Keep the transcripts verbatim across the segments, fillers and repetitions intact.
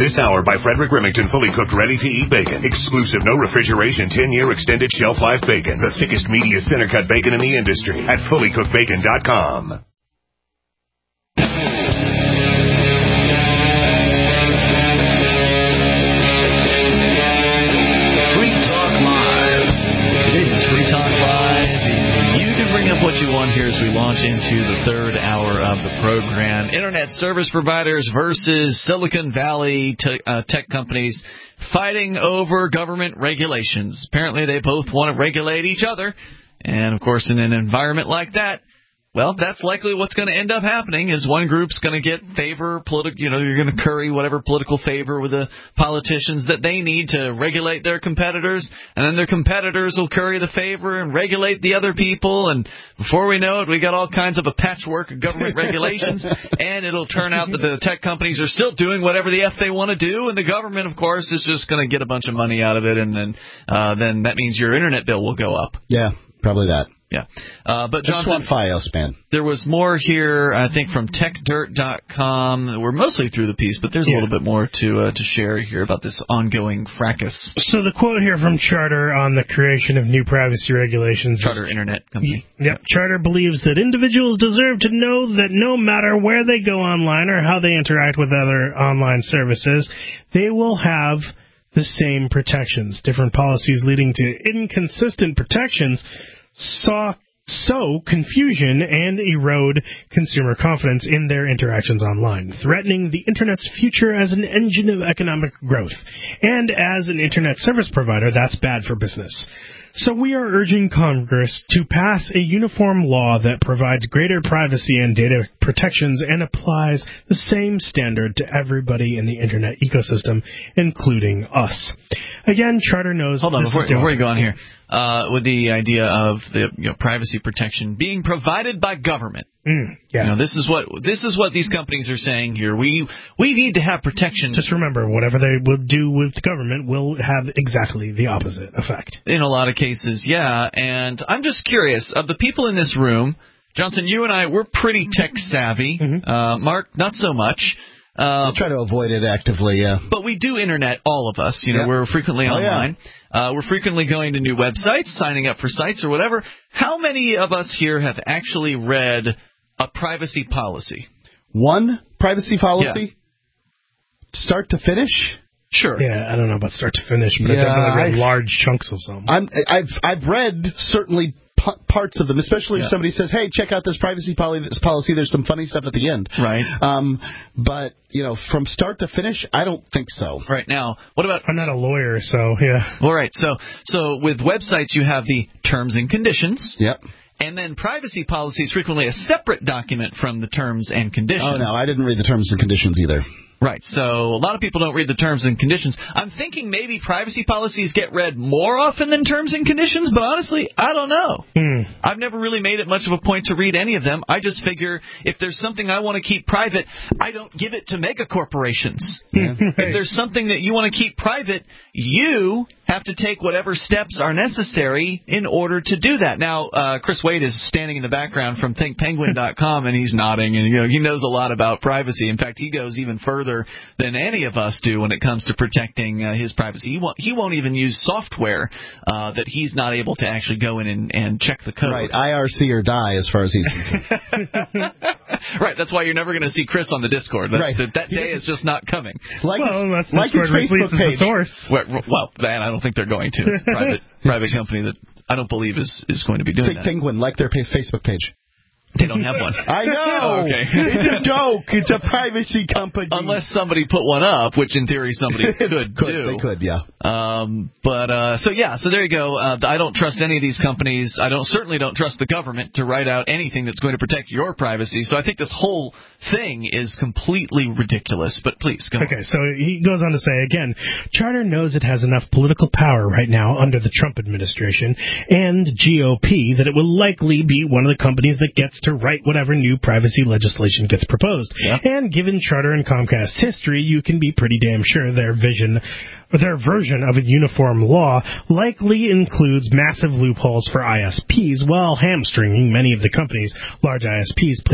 This hour by Frederick Remington, fully cooked, ready-to-eat bacon. Exclusive, no refrigeration, ten-year extended shelf life bacon. The thickest, meatiest center-cut bacon in the industry at fully cooked bacon dot com. Free Talk Live. It is Free Talk Live. You can bring up what you want here as we launch into the third hour of the program. Internet service providers versus Silicon Valley te- uh, tech companies fighting over government regulations. Apparently they both want to regulate each other. And, of course, in an environment like that, well, that's likely what's going to end up happening is one group's going to get favor, politi- you know, you're going to curry whatever political favor with the politicians that they need to regulate their competitors, and then their competitors will curry the favor and regulate the other people, and before we know it, we got all kinds of a patchwork of government regulations, and it'll turn out that the tech companies are still doing whatever the F they want to do, and the government, of course, is just going to get a bunch of money out of it, and then uh, then that means your internet bill will go up. Yeah, probably that. Yeah, uh, but Just Johnson, one Fios span. There was more here, I think, from tech dirt dot com. We're mostly through the piece, but there's yeah. a little bit more to uh, to share here about this ongoing fracas. So the quote here from Charter on the creation of new privacy regulations. Charter is, Internet Company. Yep. Charter believes that individuals deserve to know that no matter where they go online or how they interact with other online services, they will have the same protections. Different policies leading to inconsistent protections saw sow confusion and erode consumer confidence in their interactions online, threatening the Internet's future as an engine of economic growth. And as an Internet service provider, that's bad for business. So we are urging Congress to pass a uniform law that provides greater privacy and data protections and applies the same standard to everybody in the Internet ecosystem, including us. Again, Charter knows... Hold on, before, before you go on here. Uh, with the idea of the you know, privacy protection being provided by government. Mm, yeah. You know, this is what this is what these companies are saying here. We we need to have protections. Just remember, whatever they will do with the government will have exactly the opposite effect. In a lot of cases, yeah. And I'm just curious, of the people in this room, Johnson, you and I, we're pretty tech savvy. Mm-hmm. Uh, Mark, not so much. Uh, I try to avoid it actively, yeah. But we do internet, all of us. You know, yeah. we're frequently oh, online. Yeah. Uh, we're frequently going to new websites, signing up for sites or whatever. How many of us here have actually read a privacy policy? One privacy policy? Yeah. Start to finish? Sure. Yeah, I don't know about start to finish, but yeah, I've definitely read I've, large chunks of some. I'm, I've I've read certainly p- parts of them, especially if yeah. somebody says, "Hey, check out this privacy poly- this policy. There's some funny stuff at the end." Right. Um, but you know, from start to finish, I don't think so. Right now, what about? I'm not a lawyer, so yeah. All right. So so with websites, you have the terms and conditions. Yep. And then privacy policy is frequently a separate document from the terms and conditions. Oh, no, I didn't read the terms and conditions either. Right, so a lot of people don't read the terms and conditions. I'm thinking maybe privacy policies get read more often than terms and conditions, but honestly, I don't know. Hmm. I've never really made it much of a point to read any of them. I just figure if there's something I want to keep private, I don't give it to mega corporations. Yeah. If there's something that you want to keep private, you have to take whatever steps are necessary in order to do that. Now, uh, Chris Wade is standing in the background from think penguin dot com, and he's nodding, and you know he knows a lot about privacy. In fact, he goes even further than any of us do when it comes to protecting uh, his privacy. He won't, he won't even use software uh, that he's not able to actually go in and, and check the code. Right, I R C or die as far as he's concerned. Right, that's why you're never going to see Chris on the Discord. That's, right. that, that day is just not coming. Like well, his, that's like his Facebook page. The source. Well, well, man, I don't think they're going to. It's a private, private company that I don't believe is, is going to be doing Think that. Penguin, like their Facebook page. They don't have one. I know. Okay. It's a joke. It's a privacy company. Unless somebody put one up, which in theory somebody could, could do. They could, yeah. Um, but uh, so yeah, so there you go. Uh, I don't trust any of these companies. I don't certainly don't trust the government to write out anything that's going to protect your privacy. So I think this whole thing is completely ridiculous. But please go. Okay, on. So he goes on to say again, Charter knows it has enough political power right now under the Trump administration and G O P that it will likely be one of the companies that gets to write whatever new privacy legislation gets proposed. Yeah. And given Charter and Comcast's history, you can be pretty damn sure their vision, or their version of a uniform law likely includes massive loopholes for I S Ps while hamstringing many of the companies large I S Ps plan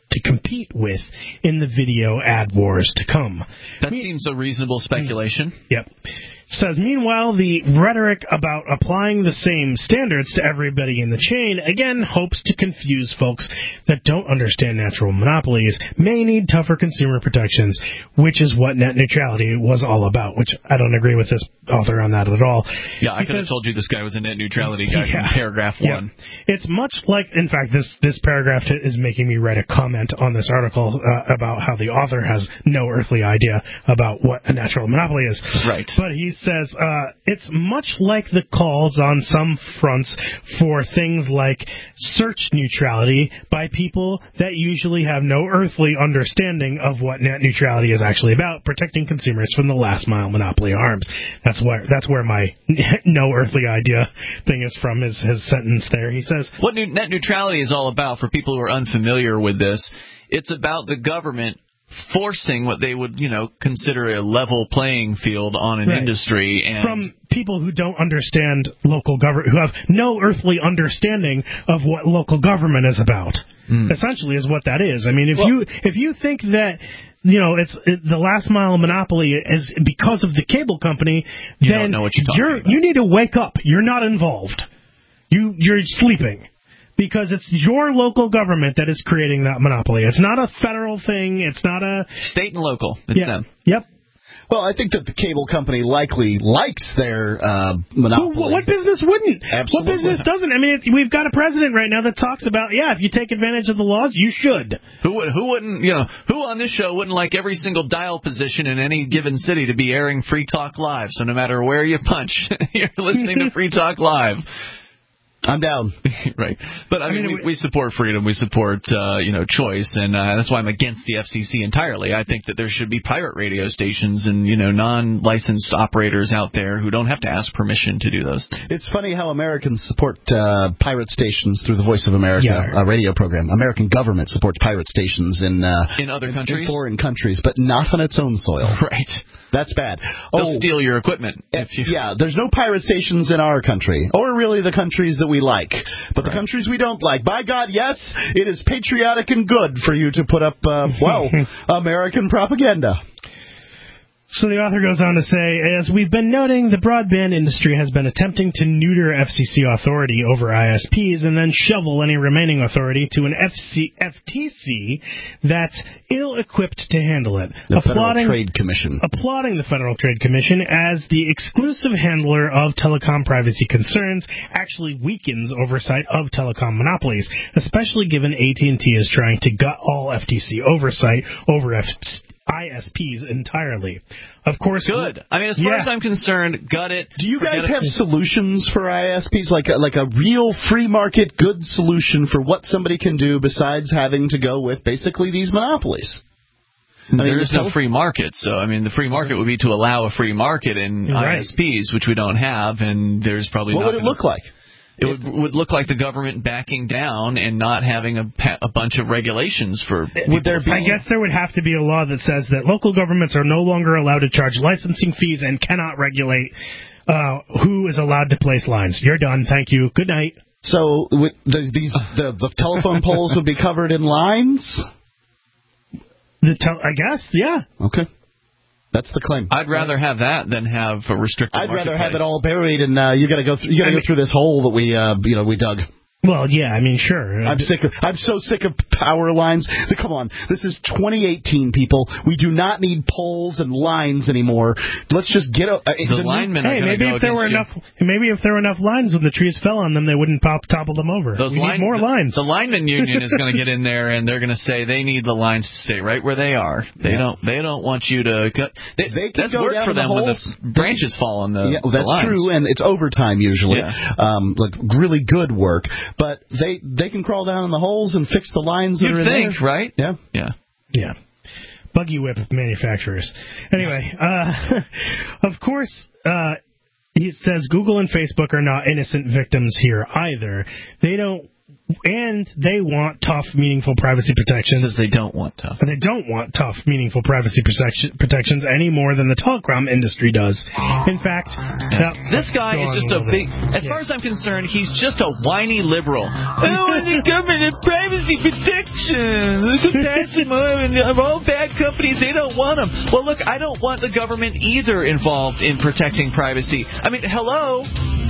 to compete with in the video ad wars to come. That Me- seems a reasonable speculation. Yep. Says, meanwhile, the rhetoric about applying the same standards to everybody in the chain, again, hopes to confuse folks that don't understand natural monopolies, may need tougher consumer protections, which is what net neutrality was all about, which I don't agree with this author on that at all. Yeah, I he could says, have told you this guy was a net neutrality guy yeah, from paragraph one. Yeah. It's much like, in fact, this, this paragraph is making me write a comment on this article uh, about how the author has no earthly idea about what a natural monopoly is. Right. But he's says uh, it's much like the calls on some fronts for things like search neutrality by people that usually have no earthly understanding of what net neutrality is actually about, protecting consumers from the last mile monopoly harms. That's where that's where my no earthly idea thing is from, his, his sentence there. He says, what net neutrality is all about, for people who are unfamiliar with this, it's about the government forcing what they would, you know, consider a level playing field on an right. industry. And from people who don't understand local government, who have no earthly understanding of what local government is about. Mm. Essentially is what that is. I mean, if well, you if you think that, you know, it's it, the last mile monopoly is because of the cable company, you then don't know what you're you're, talking about. You need to wake up. You're not involved. You you're sleeping. Because it's your local government that is creating that monopoly. It's not a federal thing. It's not a... State and local. It's yeah. them. Yep. Well, I think that the cable company likely likes their uh, monopoly. Well, what business wouldn't? Absolutely. What business doesn't? I mean, it's, we've got a president right now that talks about, yeah, if you take advantage of the laws, you should. Who would? Who wouldn't? You know, who on this show wouldn't like every single dial position in any given city to be airing Free Talk Live? So no matter where you punch, you're listening to Free Talk Live. I'm down. Right. But, I, I mean, mean we, we support freedom. We support, uh, you know, choice. And uh, that's why I'm against the F C C entirely. I think that there should be pirate radio stations and, you know, non-licensed operators out there who don't have to ask permission to do those things. It's funny how Americans support uh, pirate stations through the Voice of America yeah. uh, radio program. American government supports pirate stations in, uh, in other countries? In foreign countries, but not on its own soil. Right. That's bad. They'll oh, steal your equipment. If you... Yeah, there's no pirate stations in our country, or really the countries that we like. But right. the countries we don't like, by God, yes, it is patriotic and good for you to put up, uh, well, American propaganda. So the author goes on to say, as we've been noting, the broadband industry has been attempting to neuter F C C authority over I S Ps and then shovel any remaining authority to an F C, F T C that's ill-equipped to handle it. The applauding, Federal Trade Commission. Applauding the Federal Trade Commission as the exclusive handler of telecom privacy concerns actually weakens oversight of telecom monopolies, especially given A T and T is trying to gut all F T C oversight over F C. I S Ps entirely. Of course, good. I mean, as far yeah. as I'm concerned, gut it. Do you guys have it. solutions for I S Ps, like a, like a real free market good solution for what somebody can do besides having to go with basically these monopolies? I mean, there is no free market, so I mean, the free market would be to allow a free market in right. I S Ps, which we don't have, and there's probably what not would it gonna... look like? It would, would look like the government backing down and not having a, a bunch of regulations for people. Would there be, I guess there would have to be a law that says that local governments are no longer allowed to charge licensing fees and cannot regulate uh, who is allowed to place lines. You're done. Thank you. Good night. So with the, these the, the telephone poles would be covered in lines? The tel- I guess, yeah. Okay. That's the claim. I'd rather have that than have a restricted I'd marketplace. rather have it all buried, and uh, you got to go. Th- you got to go through this hole that we, uh, you know, we dug. Well, yeah, I mean, sure. I'm sick of. I'm so sick of power lines. Come on, this is twenty eighteen, people. We do not need poles and lines anymore. Let's just get a. Uh, the, the linemen hey, are maybe go if there were you. enough, maybe if there were enough lines when the trees fell on them, they wouldn't pop topple them over. Those we line, need more the, lines. The lineman union is going to get in there, and they're going to say they need the lines to stay right where they are. They yeah. don't. They don't want you to cut. They, they can that's go work down for them the when the branches fall on the. Yeah, well, that's the lines. true, and it's overtime usually. Yeah. Um, like really good work, but they they can crawl down in the holes and fix the lines that You'd are in think, there. right? Yeah. Yeah. Yeah. Buggy whip manufacturers. Anyway, uh, of course, uh, he says Google and Facebook are not innocent victims here either. They don't And they want tough, meaningful privacy protections. Says they don't want tough. But they don't want tough, meaningful privacy protection, protections any more than the telecom industry does. In fact, yeah. now, this guy is just a big, as yeah. far as I'm concerned, he's just a whiny liberal. I don't want the government privacy protection. Look at that, of all bad companies, they don't want them. Well, look, I don't want the government either involved in protecting privacy. I mean, hello?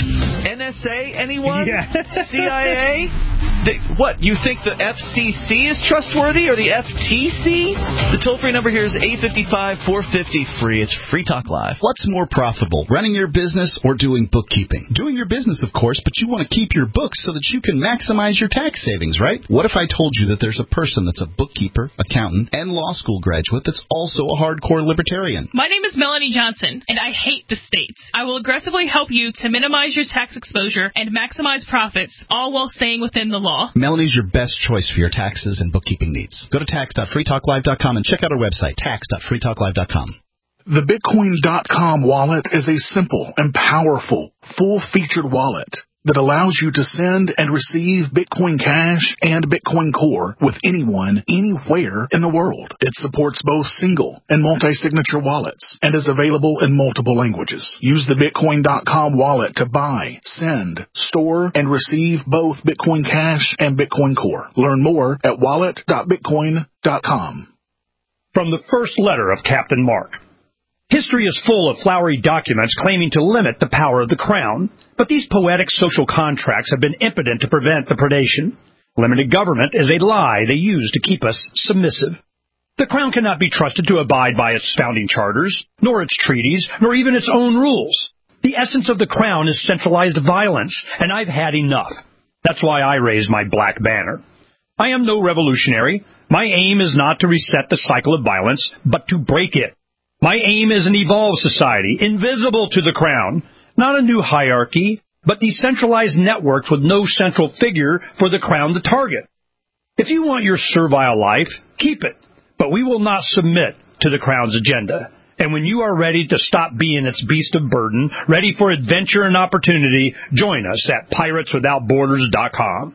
N S A, anyone? Yeah. C I A? They, what, you think the F C C is trustworthy or the F T C? The toll-free number here is eight five five, four five zero, free. It's Free Talk Live. What's more profitable, running your business or doing bookkeeping? Doing your business, of course, but you want to keep your books so that you can maximize your tax savings, right? What if I told you that there's a person that's a bookkeeper, accountant, and law school graduate that's also a hardcore libertarian? My name is Melanie Johnson, and I hate the states. I will aggressively help you to minimize your tax exposure and maximize profits, all while staying within the law. Melanie's your best choice for your taxes and bookkeeping needs. Go to tax dot free talk live dot com and check out our website, tax dot free talk live dot com. The Bitcoin dot com wallet is a simple and powerful, full-featured wallet that allows you to send and receive Bitcoin Cash and Bitcoin Core with anyone, anywhere in the world. It supports both single and multi-signature wallets and is available in multiple languages. Use the Bitcoin dot com wallet to buy, send, store, and receive both Bitcoin Cash and Bitcoin Core. Learn more at wallet dot bitcoin dot com. From the first letter of Captain Mark. History is full of flowery documents claiming to limit the power of the crown, but these poetic social contracts have been impotent to prevent the predation. Limited government is a lie they use to keep us submissive. The crown cannot be trusted to abide by its founding charters, nor its treaties, nor even its own rules. The essence of the crown is centralized violence, and I've had enough. That's why I raised my black banner. I am no revolutionary. My aim is not to reset the cycle of violence, but to break it. My aim is an evolved society, invisible to the crown, not a new hierarchy, but decentralized networks with no central figure for the crown to target. If you want your servile life, keep it, but we will not submit to the crown's agenda. And when you are ready to stop being its beast of burden, ready for adventure and opportunity, join us at pirates without borders dot com.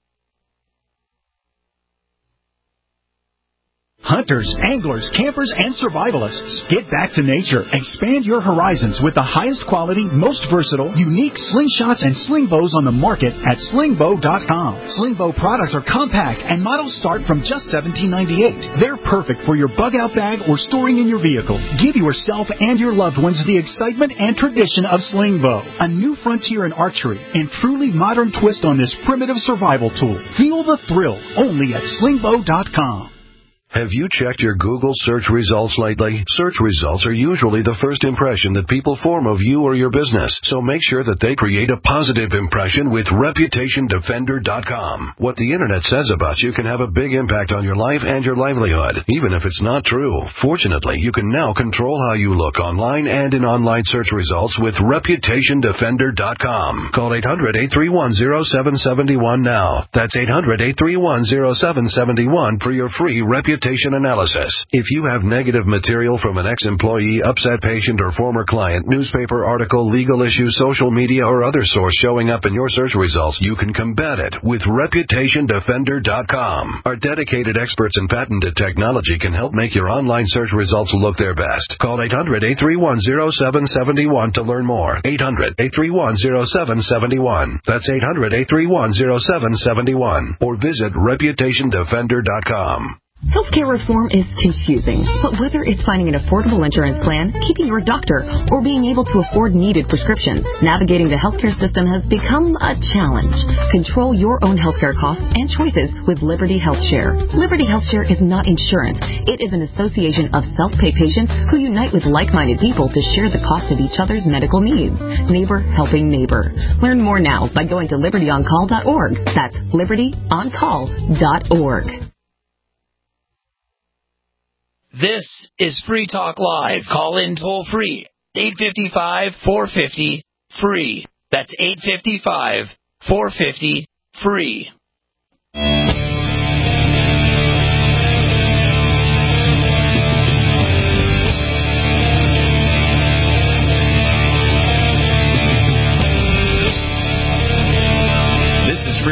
Hunters, anglers, campers, and survivalists. Get back to nature. Expand your horizons with the highest quality, most versatile, unique slingshots and sling bows on the market at sling bow dot com. Sling bow products are compact and models start from just seventeen ninety-eight. They're perfect for your bug-out bag or storing in your vehicle. Give yourself and your loved ones the excitement and tradition of sling bow. A new frontier in archery and truly modern twist on this primitive survival tool. Feel the thrill only at sling bow dot com. Have you checked your Google search results lately? Search results are usually the first impression that people form of you or your business, so make sure that they create a positive impression with reputation defender dot com. What the Internet says about you can have a big impact on your life and your livelihood, even if it's not true. Fortunately, you can now control how you look online and in online search results with reputation defender dot com. Call eight hundred, eight three one, zero seven seven one now. That's eight hundred, eight three one, zero seven seven one for your free reputation analysis. If you have negative material from an ex-employee, upset patient, or former client, newspaper article, legal issue, social media, or other source showing up in your search results, you can combat it with reputation defender dot com. Our dedicated experts in patented technology can help make your online search results look their best. Call eight hundred, eight three one, zero seven seven one to learn more. eight hundred, eight three one, zero seven seven one. That's eight hundred, eight three one, zero seven seven one. Or visit reputation defender dot com. Healthcare reform is confusing, but whether it's finding an affordable insurance plan, keeping your doctor, or being able to afford needed prescriptions, navigating the healthcare system has become a challenge. Control your own healthcare costs and choices with Liberty HealthShare. Liberty HealthShare is not insurance. It is an association of self-pay patients who unite with like-minded people to share the cost of each other's medical needs. Neighbor helping neighbor. Learn more now by going to liberty on call dot org. That's liberty on call dot org. This is Free Talk Live. Call in toll free. eight five five, four five zero, free. That's eight five five, four five zero, free. Free Talk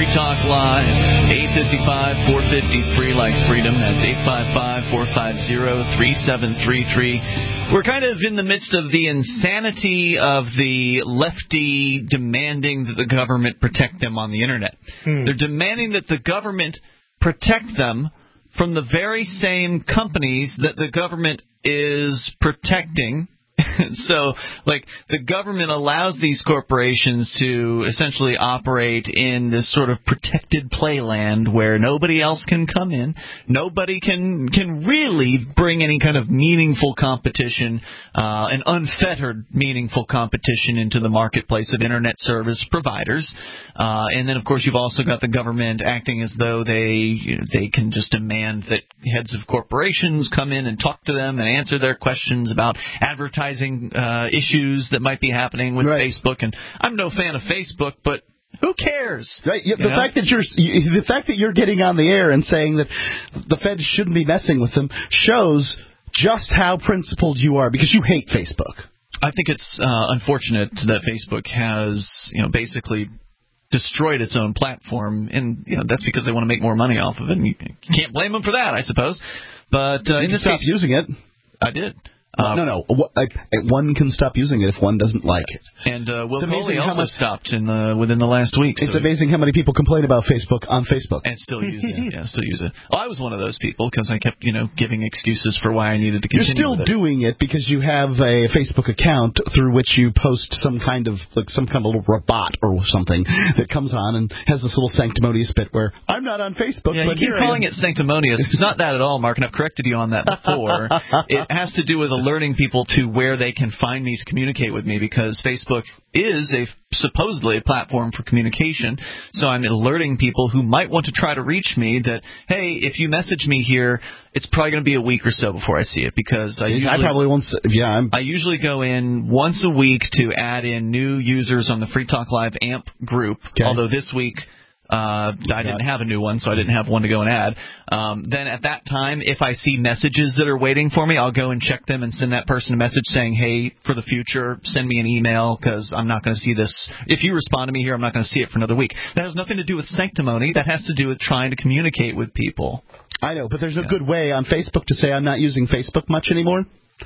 Live. eight five five, four five zero, free like freedom. That's eight five five, four five zero, three seven three three. We're kind of in the midst of the insanity of the lefty demanding that the government protect them on the Internet. Hmm. They're demanding that the government protect them from the very same companies that the government is protecting. So, like, the government allows these corporations to essentially operate in this sort of protected playland where nobody else can come in. Nobody can can really bring any kind of meaningful competition, uh, an unfettered meaningful competition into the marketplace of Internet service providers. Uh, and then, of course, you've also got the government acting as though they you know, they can just demand that heads of corporations come in and talk to them and answer their questions about advertising Uh, issues that might be happening with right. Facebook. And I'm no fan of Facebook, but who cares? Right. Yeah, the know? fact that you're the fact that you're getting on the air and saying that the Fed shouldn't be messing with them shows just how principled you are, because you hate Facebook. I think it's uh, unfortunate that Facebook has, you know, basically destroyed its own platform, and you know that's because they want to make more money off of it. And you can't blame them for that, I suppose. But uh, in this stop case, using it. I did. Uh, no, no. One can stop using it if one doesn't like it. And uh, Will Coley also much, stopped in the, within the last week. It's so amazing how many people complain about Facebook on Facebook. And still use it. Yeah, still use it. Well, I was one of those people because I kept, you know, giving excuses for why I needed to continue. You're still with it. doing it because you have a Facebook account through which you post some kind of, like some kind of little robot or something that comes on and has this little sanctimonious bit where I'm not on Facebook. Yeah, but you keep calling it sanctimonious. It's not that at all, Mark, and I've corrected you on that before. It has to do with alerting people to where they can find me to communicate with me, because Facebook is a supposedly a platform for communication. So I'm alerting people who might want to try to reach me that, hey, if you message me here, it's probably going to be a week or so before I see it, because I usually, I probably won't. Yeah, I'm, I usually go in once a week to add in new users on the Free Talk Live A M P group. Okay. Although this week Uh, I didn't have a new one, so I didn't have one to go and add. Um, then at that time, if I see messages that are waiting for me, I'll go and check them and send that person a message saying, hey, for the future, send me an email because I'm not going to see this. If you respond to me here, I'm not going to see it for another week. That has nothing to do with sanctimony. That has to do with trying to communicate with people. I know, but there's a yeah. good way on Facebook to say I'm not using Facebook much anymore.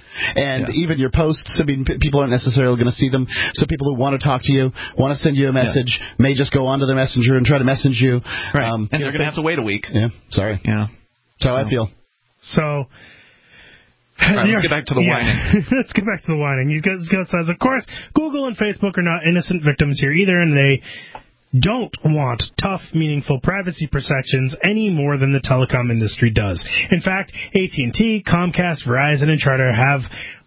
And yeah. even your posts, I mean, p- people aren't necessarily going to see them. So people who want to talk to you, want to send you a message, yeah. may just go onto their messenger and try to message you. Right. Um, and they're going to have to wait a week. Yeah. Sorry. Yeah. That's how so. I feel. So. All right, let's get back to the yeah. whining. Let's get back to the whining. You guys says, of course, Google and Facebook are not innocent victims here either, and they don't want tough, meaningful privacy protections any more than the telecom industry does. In fact, A T and T, Comcast, Verizon, and Charter have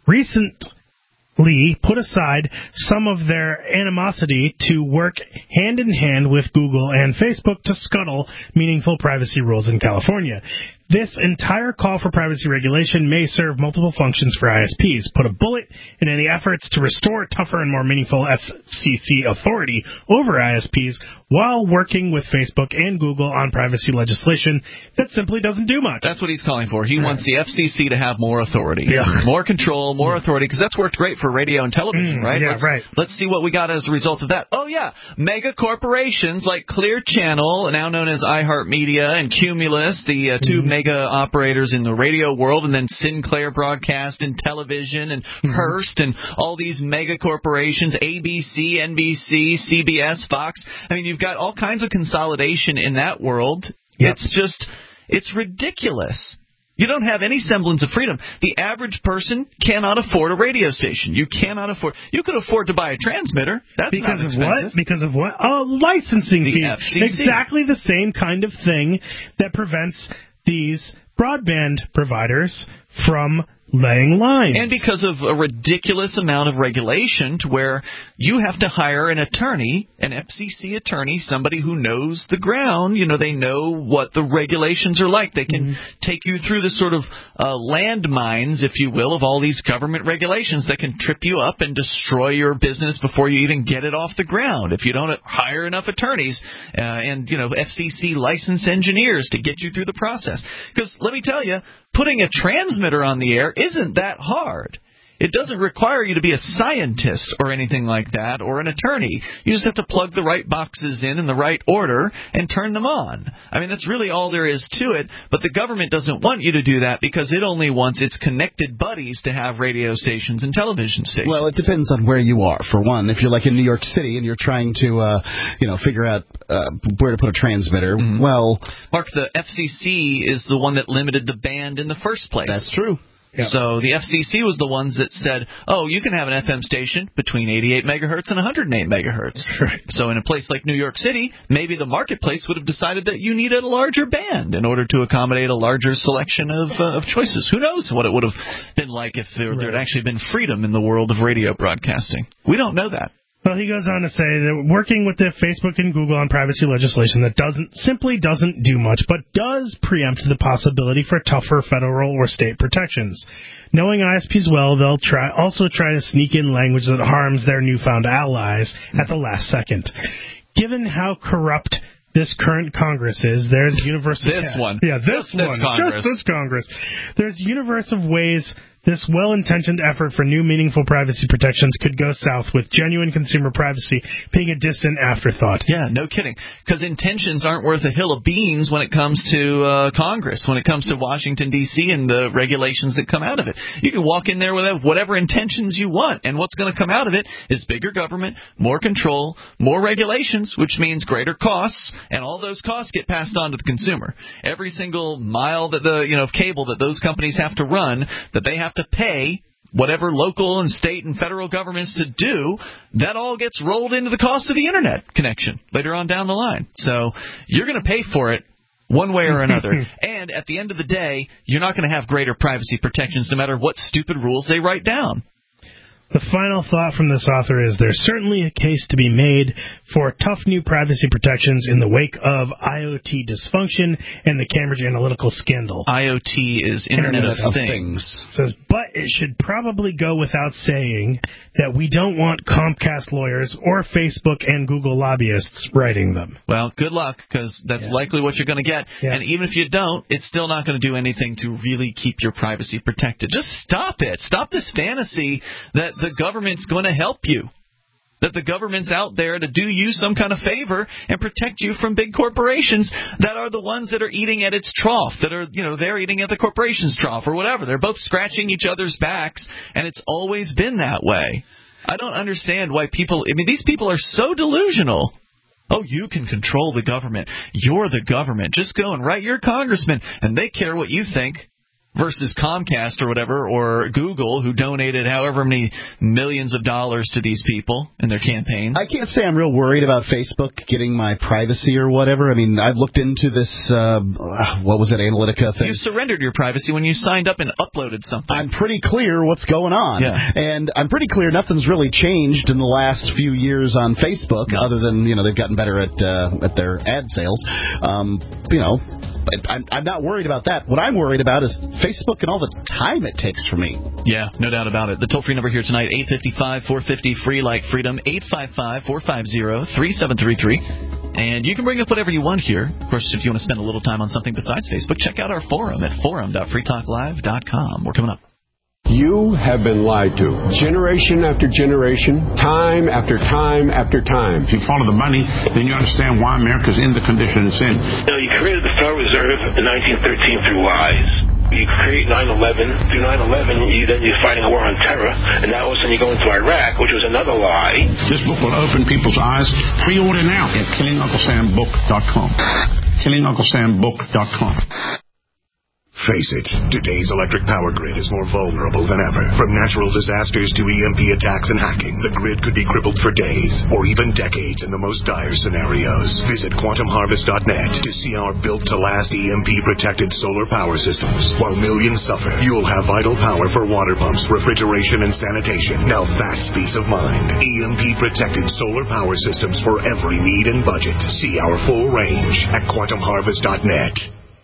recently put aside some of their animosity to work hand-in-hand with Google and Facebook to scuttle meaningful privacy rules in California. This entire call for privacy regulation may serve multiple functions for I S Ps, put a bullet in any efforts to restore tougher and more meaningful F C C authority over I S Ps, while working with Facebook and Google on privacy legislation that simply doesn't do much. That's what he's calling for. He right. wants the F C C to have more authority, yeah. more control, more authority, because that's worked great for radio and television, mm, right? Yeah, let's, right. Let's see what we got as a result of that. Oh, yeah, mega corporations like Clear Channel, now known as iHeartMedia, and Cumulus, the uh, two mm-hmm. mega operators in the radio world, and then Sinclair Broadcast and Television, and mm-hmm. Hearst, and all these mega corporations, A B C, N B C, C B S, Fox. I mean, you've got all kinds of consolidation in that world. Yep. It's just, it's ridiculous. You don't have any semblance of freedom. The average person cannot afford a radio station. You cannot afford. You could afford to buy a transmitter. That's because not of what? Because of what? Oh, licensing the fee. F C C. Exactly the same kind of thing that prevents these broadband providers from laying lines. And because of a ridiculous amount of regulation to where you have to hire an attorney, an F C C attorney, somebody who knows the ground. You know, they know what the regulations are like. They can mm-hmm. take you through the sort of uh, landmines, if you will, of all these government regulations that can trip you up and destroy your business before you even get it off the ground if you don't hire enough attorneys uh, and, you know, F C C licensed engineers to get you through the process. Because let me tell you, putting a transmitter on the air isn't that hard. It doesn't require you to be a scientist or anything like that or an attorney. You just have to plug the right boxes in in the right order and turn them on. I mean, that's really all there is to it, but the government doesn't want you to do that because it only wants its connected buddies to have radio stations and television stations. Well, it depends on where you are. For one, if you're like in New York City and you're trying to, uh, you know, figure out uh, where to put a transmitter, mm-hmm. well... Mark, the F C C is the one that limited the band in the first place. That's true. Yeah. So the F C C was the ones that said, oh, you can have an F M station between eighty-eight megahertz and one hundred eight megahertz. Right. So in a place like New York City, maybe the marketplace would have decided that you needed a larger band in order to accommodate a larger selection of uh, of choices. Who knows what it would have been like if there had actually been freedom in the world of radio broadcasting. We don't know that. Well, he goes on to say that working with the Facebook and Google on privacy legislation that doesn't simply doesn't do much, but does preempt the possibility for tougher federal or state protections. Knowing I S Ps well, they'll try also try to sneak in language that harms their newfound allies at the last second. Given how corrupt this current Congress is, there's universe... This yeah, one. Yeah, this, this one. Congress. Just this Congress. There's a universe of ways this well-intentioned effort for new meaningful privacy protections could go south, with genuine consumer privacy being a distant afterthought. Yeah, no kidding. Because intentions aren't worth a hill of beans when it comes to uh, Congress, when it comes to Washington, D C and the regulations that come out of it. You can walk in there with whatever intentions you want, and what's going to come out of it is bigger government, more control, more regulations, which means greater costs, and all those costs get passed on to the consumer. Every single mile that the you know of cable that those companies have to run, that they have to pay whatever local and state and federal governments to do, that all gets rolled into the cost of the internet connection later on down the line. So you're going to pay for it one way or another. And at the end of the day, you're not going to have greater privacy protections no matter what stupid rules they write down. The final thought from this author is there's certainly a case to be made for tough new privacy protections in the wake of I O T dysfunction and the Cambridge Analytica scandal. I O T is Internet, Internet of, of Things. things. It says, but it should probably go without saying that we don't want Comcast lawyers or Facebook and Google lobbyists writing them. Well, good luck, because that's yeah. likely what you're going to get. Yeah. And even if you don't, it's still not going to do anything to really keep your privacy protected. Just stop it. Stop this fantasy that the government's going to help you, that the government's out there to do you some kind of favor and protect you from big corporations that are the ones that are eating at its trough, that are, you know, they're eating at the corporation's trough or whatever. They're both scratching each other's backs, and it's always been that way. I don't understand why people, I mean, these people are so delusional. Oh, you can control the government. You're the government. Just go and write your congressman, and they care what you think. Versus Comcast or whatever, or Google, who donated however many millions of dollars to these people in their campaigns. I can't say I'm real worried about Facebook getting my privacy or whatever. I mean, I've looked into this, uh, what was it, Analytica thing. You surrendered your privacy when you signed up and uploaded something. I'm pretty clear what's going on. Yeah. And I'm pretty clear nothing's really changed in the last few years on Facebook, no. other than, you know, they've gotten better at, uh, at their ad sales. Um, you know... I'm, I'm not worried about that. What I'm worried about is Facebook and all the time it takes for me. Yeah, no doubt about it. The toll-free number here tonight, eight five five, four five zero, free like freedom, eight five five, four five zero, three seven three three. And you can bring up whatever you want here. Of course, if you want to spend a little time on something besides Facebook, check out our forum at forum dot free talk live dot com. We're coming up. You have been lied to. Generation after generation, time after time after time. If you follow the money, then you understand why America's in the condition it's in. You know, you created the Federal Reserve in nineteen thirteen through lies. You create nine eleven. Through nine eleven, you, then you're fighting a war on terror, and now all of a sudden you go into Iraq, which was another lie. This book will open people's eyes. Pre-order now at killing uncle sam book dot com. killing uncle sam book dot com. Face it, today's electric power grid is more vulnerable than ever. From natural disasters to E M P attacks and hacking, the grid could be crippled for days or even decades in the most dire scenarios. Visit quantum harvest dot net to see our built-to-last E M P-protected solar power systems. While millions suffer, you'll have vital power for water pumps, refrigeration, and sanitation. Now that's peace of mind. E M P-protected solar power systems for every need and budget. See our full range at quantum harvest dot net.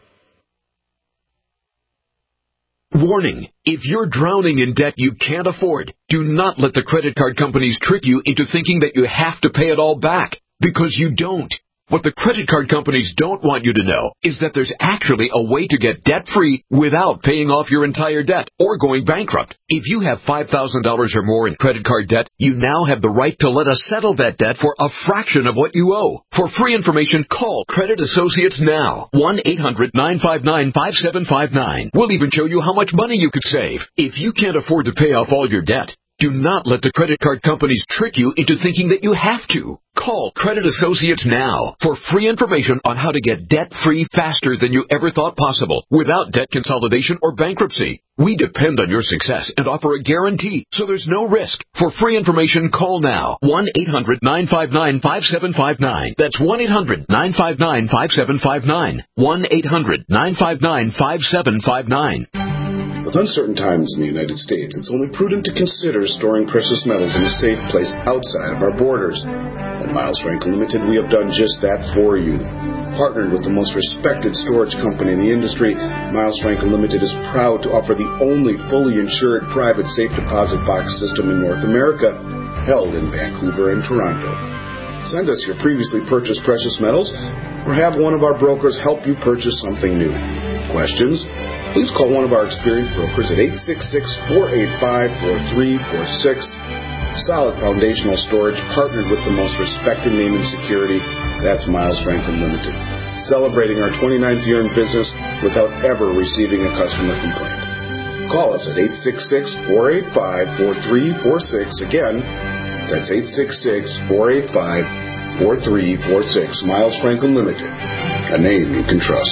Warning, if you're drowning in debt you can't afford, do not let the credit card companies trick you into thinking that you have to pay it all back, because you don't. What the credit card companies don't want you to know is that there's actually a way to get debt-free without paying off your entire debt or going bankrupt. If you have five thousand dollars or more in credit card debt, you now have the right to let us settle that debt for a fraction of what you owe. For free information, call Credit Associates now. one eight hundred nine five nine five seven five nine. We'll even show you how much money you could save. If you can't afford to pay off all your debt, do not let the credit card companies trick you into thinking that you have to. Call Credit Associates now for free information on how to get debt-free faster than you ever thought possible without debt consolidation or bankruptcy. We depend on your success and offer a guarantee, so there's no risk. For free information, call now. one eight hundred nine five nine five seven five nine. That's one eight hundred nine five nine five seven five nine. one eight hundred nine five nine five seven five nine. With uncertain times in the United States, it's only prudent to consider storing precious metals in a safe place outside of our borders. At Miles Franklin Limited, we have done just that for you. Partnered with the most respected storage company in the industry, Miles Franklin Limited is proud to offer the only fully insured private safe deposit box system in North America, held in Vancouver and Toronto. Send us your previously purchased precious metals, or have one of our brokers help you purchase something new. Questions? Please call one of our experienced brokers at eight six six, four eight five, four three four six. Solid foundational storage, partnered with the most respected name in security. That's Miles Franklin Limited. Celebrating our twenty-ninth year in business without ever receiving a customer complaint. Call us at eight six six, four eight five, four three four six. Again, that's eight six six, four eight five, four three four six. Miles Franklin Limited, a name you can trust.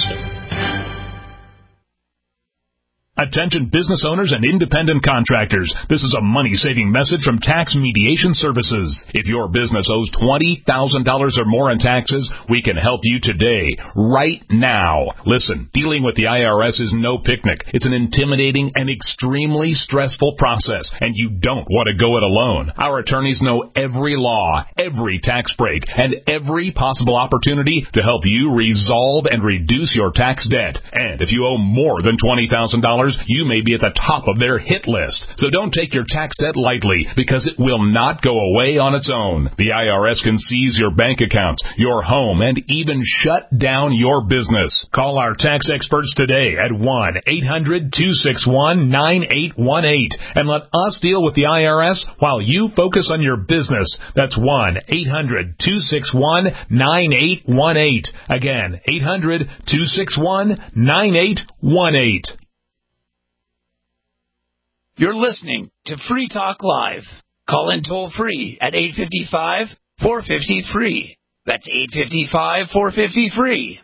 Attention business owners and independent contractors. This is a money-saving message from Tax Mediation Services. If your business owes twenty thousand dollars or more in taxes, we can help you today, right now. Listen, dealing with the I R S is no picnic. It's an intimidating and extremely stressful process, and you don't want to go it alone. Our attorneys know every law, every tax break, and every possible opportunity to help you resolve and reduce your tax debt. And if you owe more than twenty thousand dollars, you may be at the top of their hit list. So don't take your tax debt lightly, because it will not go away on its own. The I R S can seize your bank accounts, your home, and even shut down your business. Call our tax experts today at one eight hundred two six one nine eight one eight and let us deal with the I R S while you focus on your business. That's one eight hundred two six one nine eight one eight. Again, eight hundred two six one nine eight one eight. You're listening to Free Talk Live. Call in toll free at eight five five, four five zero, free. That's eight five five, four five zero, free.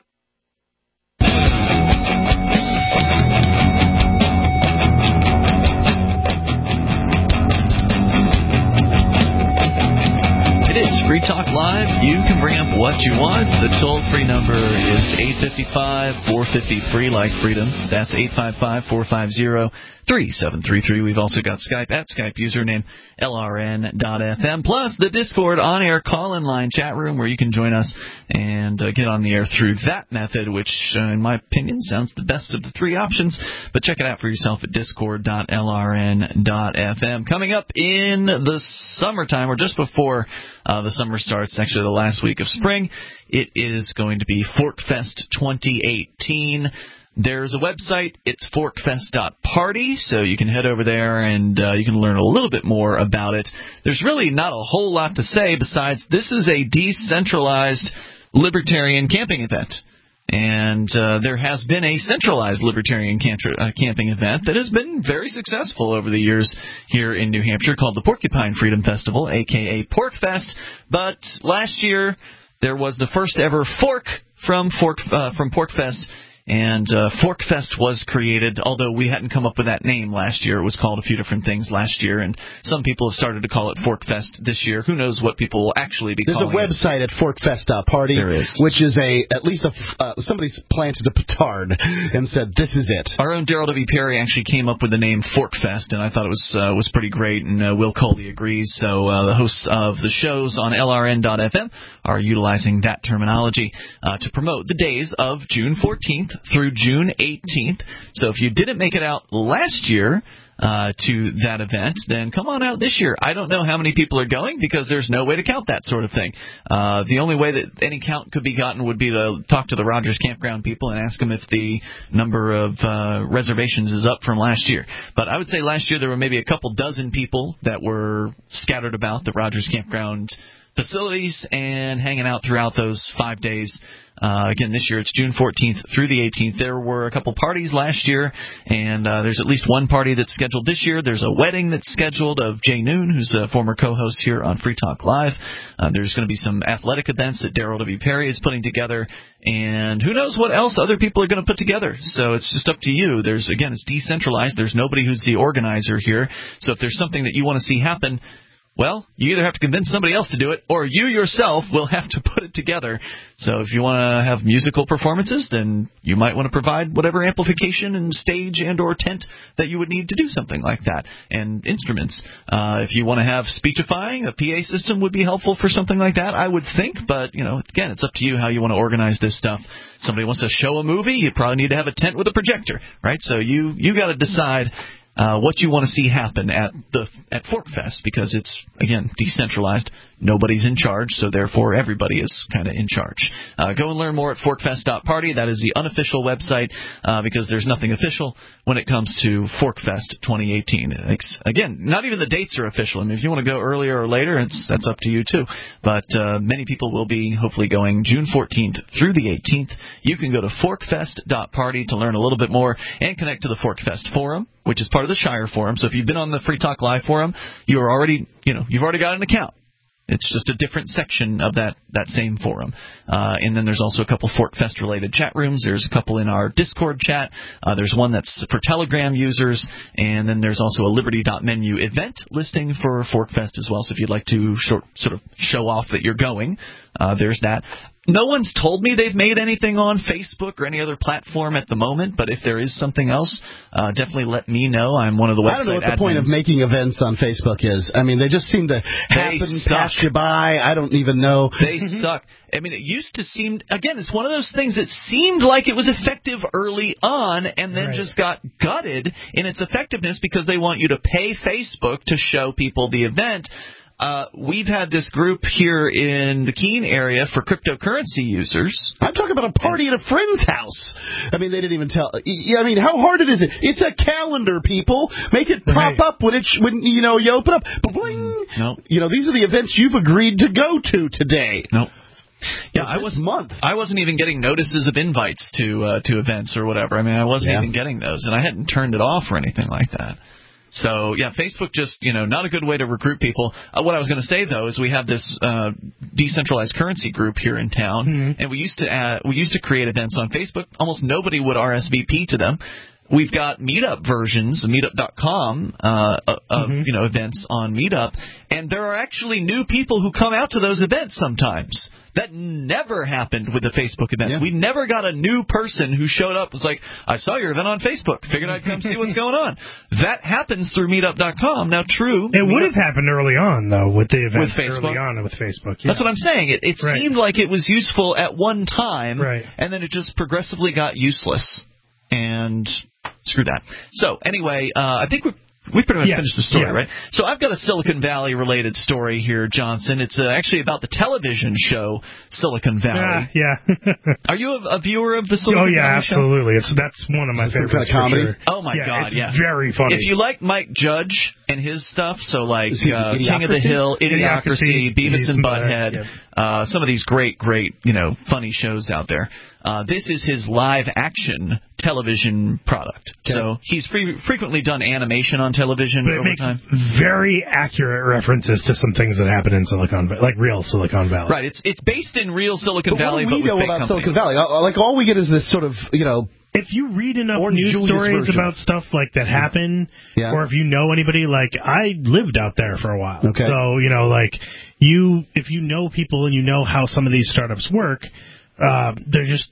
It is Free Talk Live. You can bring up what you want. The toll-free number is eight five five, four five zero, free, like freedom. That's eight five five, four five zero, three seven three three. We've also got Skype at Skype username L R N dot F M, plus the Discord on-air call-in line chat room where you can join us and uh, get on the air through that method, which, uh, in my opinion, sounds the best of the three options. But check it out for yourself at discord dot L R N dot F M. Coming up in the summertime, or just before uh, the summer starts, actually the last week of spring, it is going to be ForkFest twenty eighteen. There's a website. It's forkfest dot party, so you can head over there and uh, you can learn a little bit more about it. There's really not a whole lot to say besides this is a decentralized libertarian camping event. And uh, there has been a centralized libertarian cantra- uh, camping event that has been very successful over the years here in New Hampshire called the Porcupine Freedom Festival, a k a. PorcFest. But last year there was the first ever fork from, fork, uh, from PorcFest. And uh, ForkFest was created, although we hadn't come up with that name last year. It was called a few different things last year, and some people have started to call it ForkFest this year. Who knows what people will actually be There's calling it. There's a website at forkfest dot party, there is. which is a at least a, uh, somebody's planted a petard and said, this is it. Our own Daryl W. Perry actually came up with the name ForkFest, and I thought it was uh, was pretty great, and uh, Will Coley agrees. So uh, the hosts of the shows on L R N dot F M are utilizing that terminology uh, to promote the days of June fourteenth through June eighteenth. So if you didn't make it out last year, uh, to that event, then come on out this year. I don't know how many people are going because there's no way to count that sort of thing. Uh, the only way that any count could be gotten would be to talk to the Rogers Campground people and ask them if the number of uh, reservations is up from last year. But I would say last year there were maybe a couple dozen people that were scattered about the Rogers Campground facilities and hanging out throughout those five days. Uh, again, this year it's June fourteenth through the eighteenth. There were a couple parties last year, and uh, there's at least one party that's scheduled this year. There's a wedding that's scheduled of Jay Noon, who's a former co-host here on Free Talk Live. Uh, there's going to be some athletic events that Daryl W. Perry is putting together, and who knows what else other people are going to put together. So it's just up to you. There's again, it's decentralized. There's nobody who's the organizer here. So if there's something that you want to see happen, well, you either have to convince somebody else to do it, or you yourself will have to put it together. So if you want to have musical performances, then you might want to provide whatever amplification and stage and or tent that you would need to do something like that, and instruments. Uh, if you want to have speechifying, a P A system would be helpful for something like that, I would think. But, you know, again, it's up to you how you want to organize this stuff. Somebody wants to show a movie, you probably need to have a tent with a projector, right? So you you got to decide Uh, what you want to see happen at the at ForkFest, because it's, again, decentralized. Nobody's in charge, so therefore everybody is kind of in charge. Uh, go and learn more at forkfest dot party. That is the unofficial website, uh, because there's nothing official when it comes to ForkFest twenty eighteen. It's, again, not even the dates are official. I mean, if you want to go earlier or later, it's that's up to you too. But uh, many people will be hopefully going June fourteenth through the eighteenth. You can go to forkfest dot party to learn a little bit more and connect to the ForkFest forum, which is part of the Shire forum. So if you've been on the Free Talk Live forum, you are already, you know, you've already got an account. It's just a different section of that, that same forum. Uh, and then there's also a couple ForkFest-related chat rooms. There's a couple in our Discord chat. Uh, there's one that's for Telegram users. And then there's also a Liberty dot menu event listing for ForkFest as well. So if you'd like to short, sort of show off that you're going, uh, there's that. No one's told me they've made anything on Facebook or any other platform at the moment, but if there is something else, uh, definitely let me know. I'm one of the website admins. I don't know what the point of making events on Facebook is. I mean, they just seem to happen, pass you by. I don't even know. They suck. I mean, it used to seem, again, it's one of those things that seemed like it was effective early on and then right. just got gutted in its effectiveness because they want you to pay Facebook to show people the event. Uh, we've had this group here in the Keene area for cryptocurrency users. I'm talking about a party at a friend's house. I mean, they didn't even tell. I mean, how hard it is it? It's a calendar, people. Make it pop right. up when it when you know you open up. Bling. Nope. You know, these are the events you've agreed to go to today. Nope. Yeah, I was month. I wasn't even getting notices of invites to uh, to events or whatever. I mean, I wasn't yeah. even getting those, and I hadn't turned it off or anything like that. So, yeah, Facebook just, you know, not a good way to recruit people. Uh, what I was going to say, though, is we have this uh, decentralized currency group here in town, mm-hmm. and we used to uh, we used to create events on Facebook. Almost nobody would R S V P to them. We've got Meetup versions, meetup dot com, uh, of, mm-hmm. you know, events on Meetup, and there are actually new people who come out to those events sometimes. That never happened with the Facebook events. Yeah. We never got a new person who showed up, was like, I saw your event on Facebook. Figured I'd come see what's going on. That happens through meetup dot com. Now, true. It would have happened early on, though, with the event. With Facebook. Early on with Facebook. Yeah. That's what I'm saying. It, it right. seemed like it was useful at one time, right. and then it just progressively got useless. And screw that. So, anyway, uh, I think we're We pretty much yeah. finished the story, yeah. right? So I've got a Silicon Valley-related story here, Johnson. It's uh, actually about the television show Silicon Valley. Yeah. yeah. Are you a, a viewer of the Silicon Valley? Oh, yeah, Valley absolutely. show? It's That's one of my Is it favorites. Some kind of comedy? Sure. Oh, my yeah, God, it's yeah. very funny. If you like Mike Judge and his stuff, so like uh, Idiocracy? King of the Hill, Idiocracy, Idiocracy Beavis and Butthead, Butthead yeah. uh, some of these great, great, you know, funny shows out there. Uh, this is his live-action television product. Okay. So he's free, frequently done animation on television but it over makes time. Very accurate references to some things that happen in Silicon Valley, like real Silicon Valley. Right. It's it's based in real Silicon but Valley, what do we but know with about companies. Silicon Valley? Like all we get is this sort of, you know. If you read enough or news Julius stories version. about stuff like that happen, yeah. or if you know anybody, like I lived out there for a while, okay. so you know, like you, if you know people and you know how some of these startups work, uh, they're just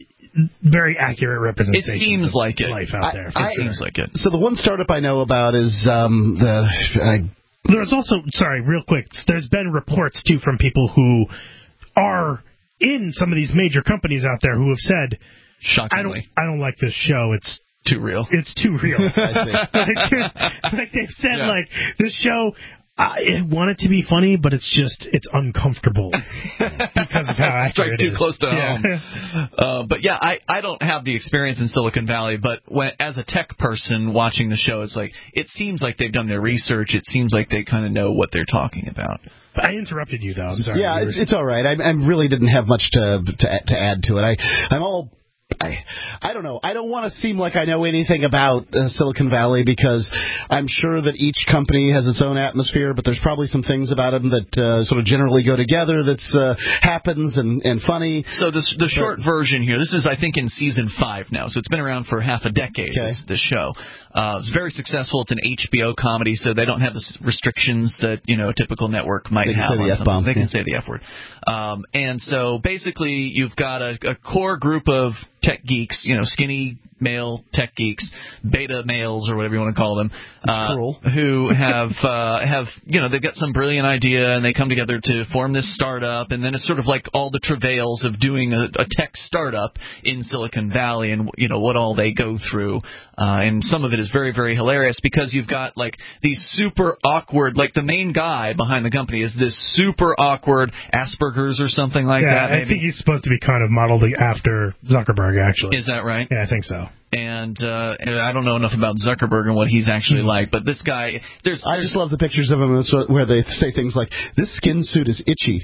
very accurate representations. It seems like it. Life out I, there. It I, seems like it. So the one startup I know about is um, the. I, There's also, sorry, real quick. There's been reports too from people who are in some of these major companies out there who have said, shockingly, I don't, I don't like this show. It's too real. It's too real. I see. like, like they've said, Yeah. like, this show, I want it to be funny, but it's just, it's uncomfortable because of how accurate Strikes it too is. close to yeah. home. Uh, but yeah, I, I don't have the experience in Silicon Valley, but when, as a tech person watching the show, it's like, it seems like they've done their research. It seems like they kind of know what they're talking about. I interrupted you, though. I'm sorry. Yeah, it's, it's all right. I, I really didn't have much to, to to add to it. I I'm all. I, I don't know. I don't want to seem like I know anything about uh, Silicon Valley because I'm sure that each company has its own atmosphere, but there's probably some things about them that uh, sort of generally go together that's uh, happens and, and funny. So this, the short but, version here, this is, I think, in season five now, so it's been around for half a decade, okay. this, this show. Uh, it's very successful. It's an H B O comedy, so they don't have the restrictions that, you know, a typical network might they can have. Say the F-bomb. They can yeah. say the F word. Um, and so basically you've got a, a core group of tech geeks, you know, skinny male tech geeks, beta males or whatever you want to call them, uh, cool. who have uh, have you know they've got some brilliant idea and they come together to form this startup, and then it's sort of like all the travails of doing a, a tech startup in Silicon Valley and you know what all they go through, uh, and some of it is very very hilarious because you've got like these super awkward, like the main guy behind the company is this super awkward Asperger's or something like yeah, that. Maybe. I think he's supposed to be kind of modeled after Zuckerberg, actually. Is that right? Yeah, I think so. And, uh, and I don't know enough about Zuckerberg and what he's actually like, but this guy, there's, I just love the pictures of him where they say things like, "This skin suit is itchy."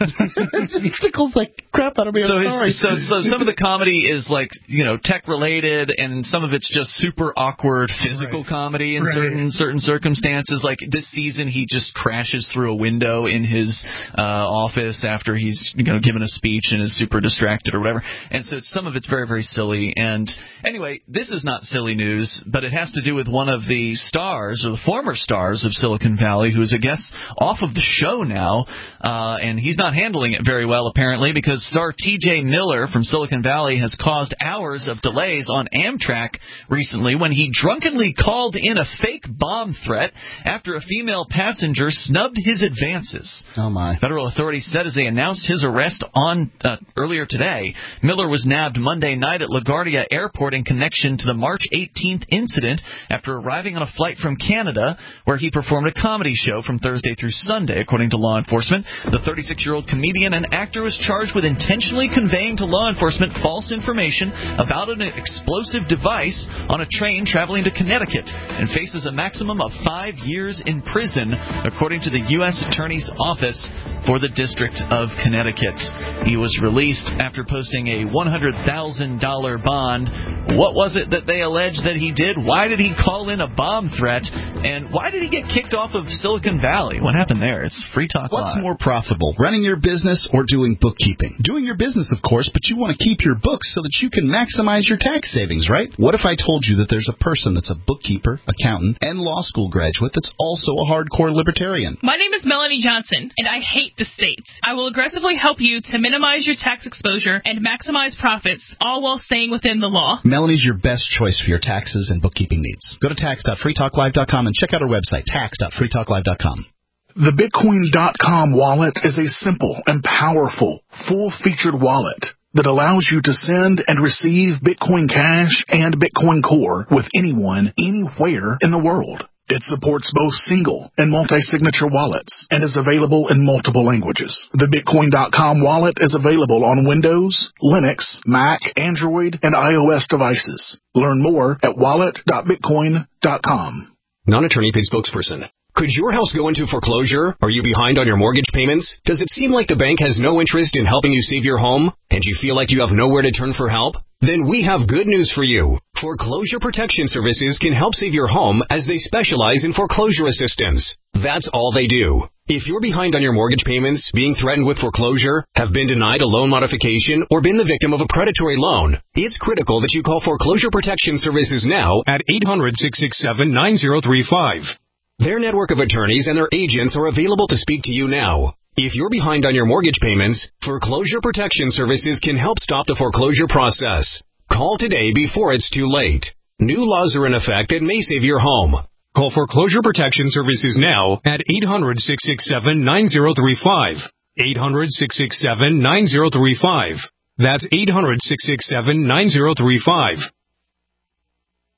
It tickles like crap out of me. So, I'm his, sorry. so, so some of the comedy is like, you know, tech related, and some of it's just super awkward physical right. comedy in right. certain certain circumstances. Like this season, he just crashes through a window in his uh, office after he's you know given a speech and is super distracted or whatever. And so some of it's very very silly. And anyway, this is not silly news, but it has to do with one of the stars or the former stars of Silicon Valley, who's I guess off of the show now, uh, and he's not handling it very well apparently because star T J Miller from Silicon Valley has caused hours of delays on Amtrak recently when he drunkenly called in a fake bomb threat after a female passenger snubbed his advances. Oh my! Federal authorities said as they announced his arrest on uh, earlier today. Miller was nabbed Monday night at LaGuardia Airport in connection to the March eighteenth incident after arriving on a flight from Canada where he performed a comedy show from Thursday through Sunday, according to law enforcement. The thirty-six-year-old comedian and actor was charged with intentionally conveying to law enforcement false information about an explosive device on a train traveling to Connecticut and faces a maximum of five years in prison, according to the U S Attorney's Office for the District of Connecticut. He was released after posting a one hundred thousand dollars bond. What was it that they alleged that he did? Why did he call in a bomb threat? And why did he get kicked off of Silicon Valley? What happened there? It's Free Talk Live. What's more profitable, running your business or doing bookkeeping? Doing your business, of course, but you want to keep your books so that you can maximize your tax savings, right? What if I told you that there's a person that's a bookkeeper, accountant, and law school graduate that's also a hardcore libertarian? My name is Melanie Johnson, and I hate the states. I will aggressively help you to minimize your tax exposure and maximize profits, all while staying within the law. Melanie's your best choice for your taxes and bookkeeping needs. Go to tax dot free talk live dot com and check out our website, tax dot free talk live dot com. The Bitcoin dot com wallet is a simple and powerful, full-featured wallet that allows you to send and receive Bitcoin Cash and Bitcoin Core with anyone, anywhere in the world. It supports both single and multi-signature wallets and is available in multiple languages. The Bitcoin dot com wallet is available on Windows, Linux, Mac, Android, and iOS devices. Learn more at wallet dot bitcoin dot com. Non-attorney paid spokesperson. Could your house go into foreclosure? Are you behind on your mortgage payments? Does it seem like the bank has no interest in helping you save your home? And you feel like you have nowhere to turn for help? Then we have good news for you. Foreclosure Protection Services can help save your home as they specialize in foreclosure assistance. That's all they do. If you're behind on your mortgage payments, being threatened with foreclosure, have been denied a loan modification, or been the victim of a predatory loan, it's critical that you call Foreclosure Protection Services now at eight hundred, six six seven, nine zero three five. Their network of attorneys and their agents are available to speak to you now. If you're behind on your mortgage payments, Foreclosure Protection Services can help stop the foreclosure process. Call today before it's too late. New laws are in effect that may save your home. Call Foreclosure Protection Services now at eight hundred, six six seven, nine zero three five. eight hundred, six six seven, nine zero three five. That's eight hundred, six six seven, nine zero three five.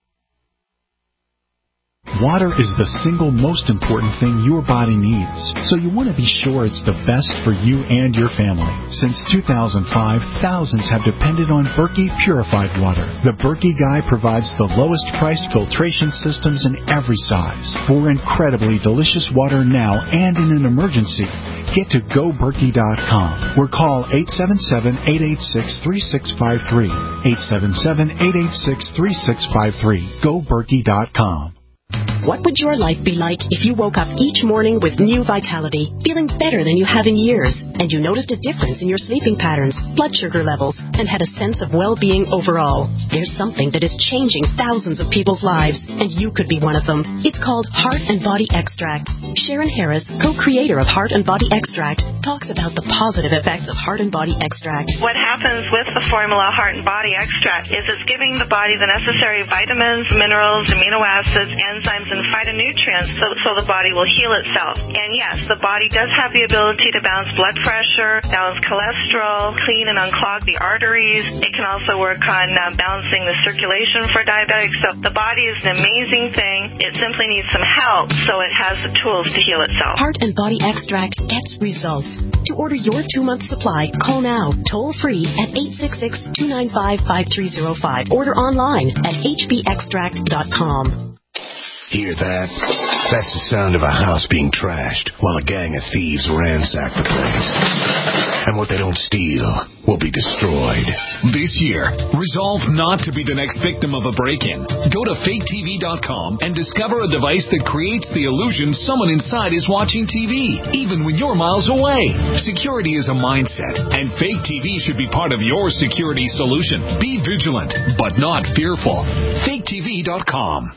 Water is the single most important thing your body needs, so you want to be sure it's the best for you and your family. Since two thousand five, thousands have depended on Berkey purified water. The Berkey Guy provides the lowest priced filtration systems in every size. For incredibly delicious water now and in an emergency, get to go berkey dot com or call eight seven seven, eight eight six, three six five three. eight seven seven, eight eight six, three six five three. go berkey dot com. What would your life be like if you woke up each morning with new vitality, feeling better than you have in years, and you noticed a difference in your sleeping patterns, blood sugar levels, and had a sense of well-being overall? There's something that is changing thousands of people's lives, and you could be one of them. It's called Heart and Body Extract. Sharon Harris, co-creator of Heart and Body Extract, talks about the positive effects of Heart and Body Extract. What happens with the formula Heart and Body Extract is it's giving the body the necessary vitamins, minerals, amino acids, enzymes, and phytonutrients so, so the body will heal itself. And yes, the body does have the ability to balance blood pressure, balance cholesterol, clean and unclog the arteries. It can also work on uh, balancing the circulation for diabetics. So the body is an amazing thing. It simply needs some help so it has the tools to heal itself. Heart and Body Extract gets results. To order your two-month supply, call now, toll-free at eight six six, two nine five, five three zero five. Order online at h b extract dot com. Hear that? That's the sound of a house being trashed while a gang of thieves ransack the place. And what they don't steal will be destroyed. This year, resolve not to be the next victim of a break-in. Go to fake T V dot com and discover a device that creates the illusion someone inside is watching T V, even when you're miles away. Security is a mindset, and Fake T V should be part of your security solution. Be vigilant, but not fearful. fake T V dot com.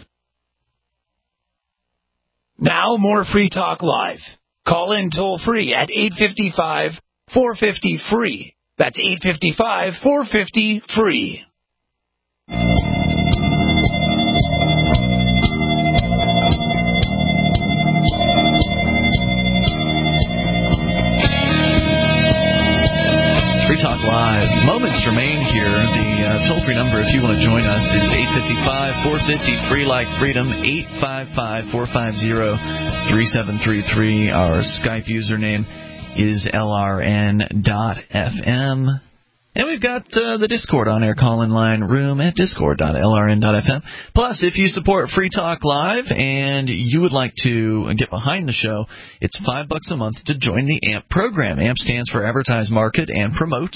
Now more Free Talk Live. Call in toll free at eight five five, four five zero, free. That's eight five five, four five zero, free. Free Talk Live. Moments remain here. The uh, toll-free number, if you want to join us, is eight five five, four five zero, free like freedom, eight five five, four five zero, three seven three three. Our Skype username is L R N dot F M. And we've got uh, the Discord on-air call-in line room at discord dot L R N dot F M. Plus, if you support Free Talk Live and you would like to get behind the show, it's five bucks a month to join the A M P program. A M P stands for Advertise, Market, and Promote.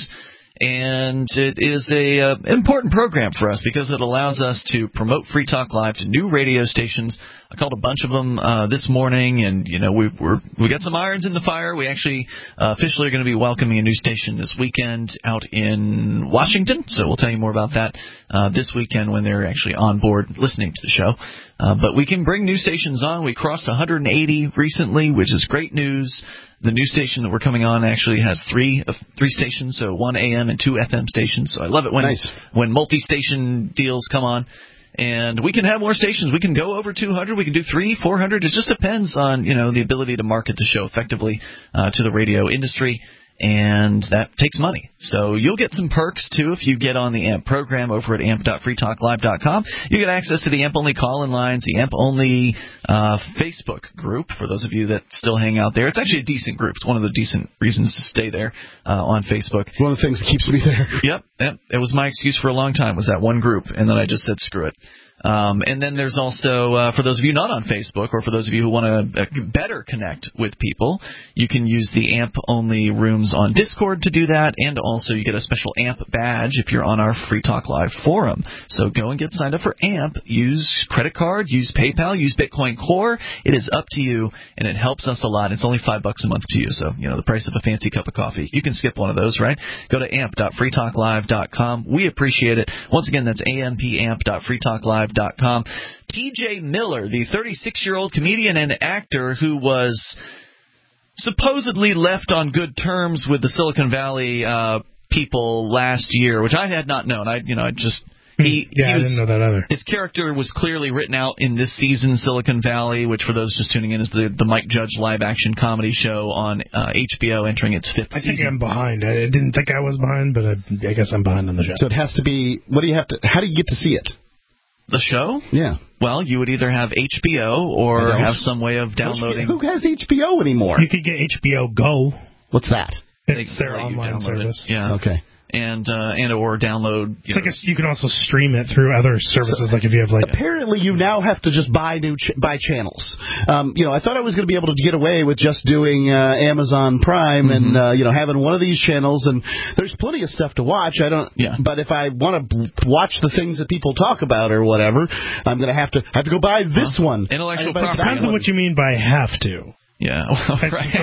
And it is a uh, important program for us because it allows us to promote Free Talk Live to new radio stations. I called a bunch of them uh, this morning, and you know we we're, we got some irons in the fire. We actually uh, officially are going to be welcoming a new station this weekend out in Washington. So we'll tell you more about that uh, this weekend when they're actually on board listening to the show. Uh, but we can bring new stations on. We crossed one hundred eighty recently, which is great news. The new station that we're coming on actually has three uh, three stations, so one A M and two F M stations. So I love it when nice. when multi-station deals come on. And we can have more stations. We can go over two hundred. We can do three, four hundred. It just depends on, you know, the ability to market the show effectively uh, to the radio industry. And that takes money. So you'll get some perks, too, if you get on the A M P program over at amp dot free talk live dot com. You get access to the A M P-only call-in lines, the A M P-only uh, Facebook group, for those of you that still hang out there. It's actually a decent group. It's one of the decent reasons to stay there uh, on Facebook. One of the things that keeps me there. Yep, yep. It was my excuse for a long time, was that one group, and then I just said, screw it. Um, and then there's also, uh, for those of you not on Facebook, or for those of you who want to uh, better connect with people, you can use the A M P-only rooms on Discord to do that, and also you get a special A M P badge if you're on our Free Talk Live forum. So go and get signed up for A M P. Use credit card, use PayPal, use Bitcoin Core. It is up to you, and it helps us a lot. It's only five bucks a month to you, so, you know, the price of a fancy cup of coffee. You can skip one of those, right? Go to amp dot free talk live dot com. We appreciate it. Once again, that's amp dot free talk live dot com. T J Miller, the thirty-six-year-old comedian and actor who was supposedly left on good terms with the Silicon Valley uh, people last year, which I had not known. I, you know, I just he, yeah, he was, I didn't know that either. His character was clearly written out in this season's Silicon Valley, which for those just tuning in is the the Mike Judge live-action comedy show on uh, H B O, entering its fifth I season. I think I'm behind. I didn't think I was behind, but I, I guess I'm behind on the show. So it has to be. What do you have to? How do you get to see it? The show? Yeah. Well, you would either have H B O or have some way of downloading. Who has H B O anymore? You could get H B O Go. What's that? It's their online service. It. Yeah. Okay. And uh, and or download. You, it's know. like a, you can also stream it through other services, so, like if you have like. Apparently, you now have to just buy new ch- buy channels. Um, you know, I thought I was going to be able to get away with just doing uh, Amazon Prime mm-hmm. and uh, you know having one of these channels, and there's plenty of stuff to watch. I don't. Yeah. But if I want to b- watch the things that people talk about or whatever, I'm going to have to have to go buy this huh? one. Intellectual property. Depends on what you mean by have to. Yeah, well,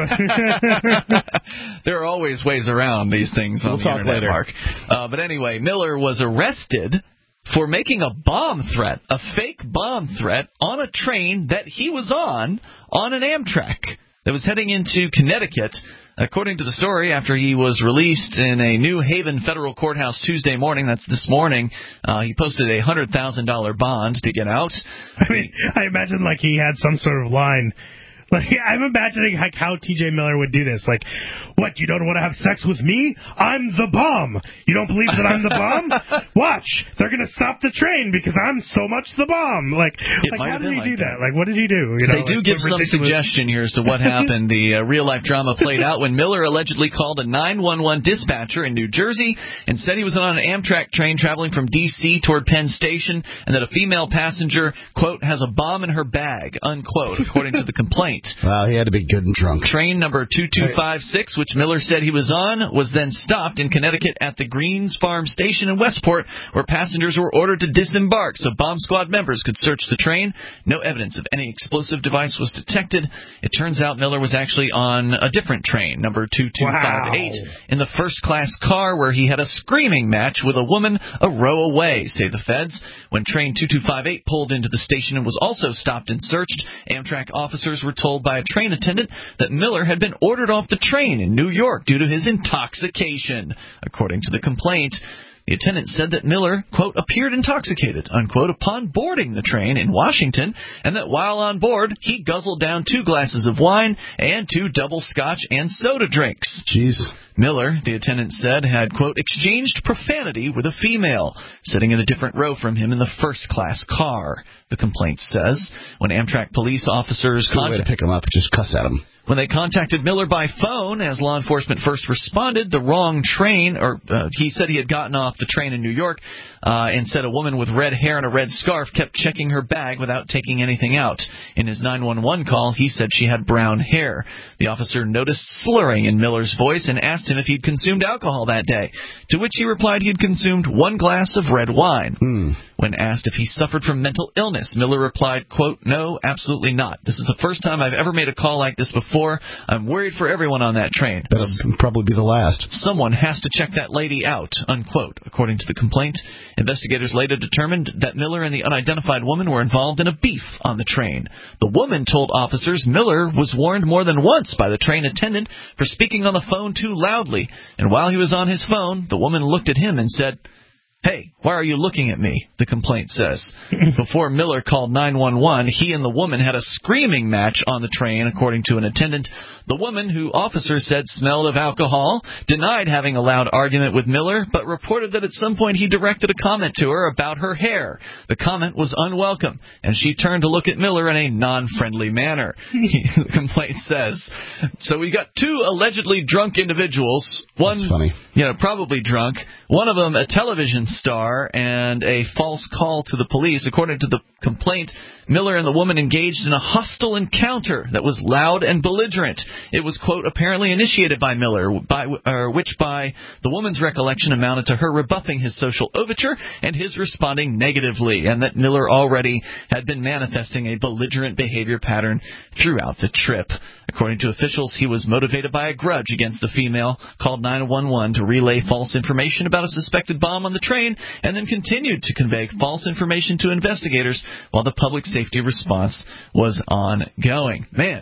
right. There are always ways around these things on we'll the talk internet, later. Mark. Uh, but anyway, Miller was arrested for making a bomb threat, a fake bomb threat, on a train that he was on, on an Amtrak that was heading into Connecticut. According to the story, after he was released in a New Haven federal courthouse Tuesday morning, that's this morning, uh, he posted a one hundred thousand dollars bond to get out. I mean, I imagine like he had some sort of line. Like, I'm imagining like how T J Miller would do this. Like, what, you don't want to have sex with me? I'm the bomb. You don't believe that I'm the bomb? Watch. They're going to stop the train because I'm so much the bomb. Like, like how did he like do that? that? Like, what did he do? You know, they do like, give some ridiculous... suggestion here as to what happened. The uh, real-life drama played out when Miller allegedly called a nine one one dispatcher in New Jersey and said he was on an Amtrak train traveling from D C toward Penn Station and that a female passenger, quote, has a bomb in her bag, unquote, according to the complaint. Wow, he had to be good and drunk. Train number two two five six, which Miller said he was on, was then stopped in Connecticut at the Greens Farm Station in Westport, where passengers were ordered to disembark so bomb squad members could search the train. No evidence of any explosive device was detected. It turns out Miller was actually on a different train, number two two five eight, wow. in the first-class car where he had a screaming match with a woman a row away, say the feds. When train two two five eight pulled into the station and was also stopped and searched, Amtrak officers were told by a train attendant that Miller had been ordered off the train in New York due to his intoxication. According to the complaint, the attendant said that Miller, quote, appeared intoxicated, unquote, upon boarding the train in Washington, and that while on board, he guzzled down two glasses of wine and two double scotch and soda drinks. Jeez. Miller, the attendant said, had, quote, exchanged profanity with a female, sitting in a different row from him in the first-class car, the complaint says. When Amtrak police officers... Good way to pick him up, just cuss at him. When they contacted Miller by phone, as law enforcement first responded, the wrong train, or uh, he said he had gotten off the train in New York, uh, and said a woman with red hair and a red scarf kept checking her bag without taking anything out. In his nine one one call, he said she had brown hair. The officer noticed slurring in Miller's voice and asked him if he'd consumed alcohol that day, to which he replied he had consumed one glass of red wine. Hmm. When asked if he suffered from mental illness, Miller replied, quote, no, absolutely not. This is the first time I've ever made a call like this before. I'm worried for everyone on that train. That'll probably be the last. Someone has to check that lady out, unquote, according to the complaint. Investigators later determined that Miller and the unidentified woman were involved in a beef on the train. The woman told officers Miller was warned more than once by the train attendant for speaking on the phone too loudly, and while he was on his phone, the woman looked at him and said, hey, why are you looking at me? The complaint says. Before Miller called nine one one, he and the woman had a screaming match on the train, according to an attendant. The woman, who officers said smelled of alcohol, denied having a loud argument with Miller, but reported that at some point he directed a comment to her about her hair. The comment was unwelcome, and she turned to look at Miller in a non-friendly manner, the complaint says. So we got two allegedly drunk individuals. One, That's funny. You know, probably drunk. One of them a television star and a false call to the police. According to the complaint, Miller and the woman engaged in a hostile encounter that was loud and belligerent. It was, quote, apparently initiated by Miller, by, or which by the woman's recollection amounted to her rebuffing his social overture and his responding negatively, and that Miller already had been manifesting a belligerent behavior pattern throughout the trip. According to officials, he was motivated by a grudge against the female, called nine one one to relay false information about a suspected bomb on the train, and then continued to convey false information to investigators while the public safety response was ongoing. Man,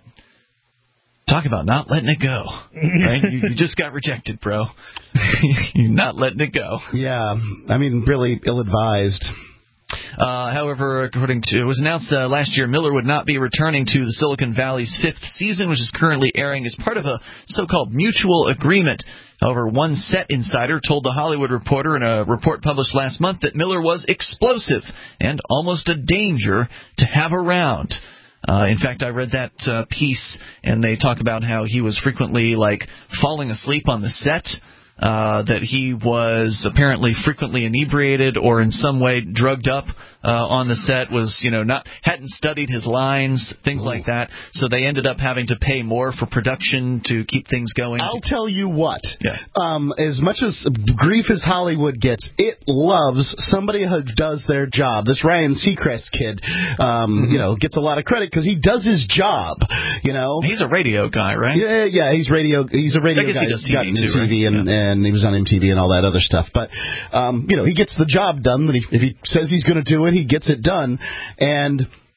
talk about not letting it go, right? you, you just got rejected, bro. You're not letting it go. Yeah, I mean, really ill-advised. Uh, however, according to it was announced uh, last year, Miller would not be returning to the Silicon Valley's fifth season, which is currently airing as part of a so-called mutual agreement. However, one set insider told The Hollywood Reporter in a report published last month that Miller was explosive and almost a danger to have around. Uh, in fact, I read that uh, piece, and they talk about how he was frequently, like, falling asleep on the set, uh, that he was apparently frequently inebriated or in some way drugged up uh, on the set, was, you know, not hadn't studied his lines, things Ooh. like that. So they ended up having to pay more for production to keep things going. I'll tell you what. Yeah. Um, as much as grief as Hollywood gets, it loves somebody who does their job. This Ryan Seacrest kid, um, mm-hmm. you know, gets a lot of credit because he does his job. You know, he's a radio guy, right? Yeah, yeah. He's radio. He's a radio I guess guy. He does T V too, T V right? and, yeah. and he was on M T V and all that other stuff. But um, you know, he gets the job done. That he, if he says he's going to do it, he gets it done. And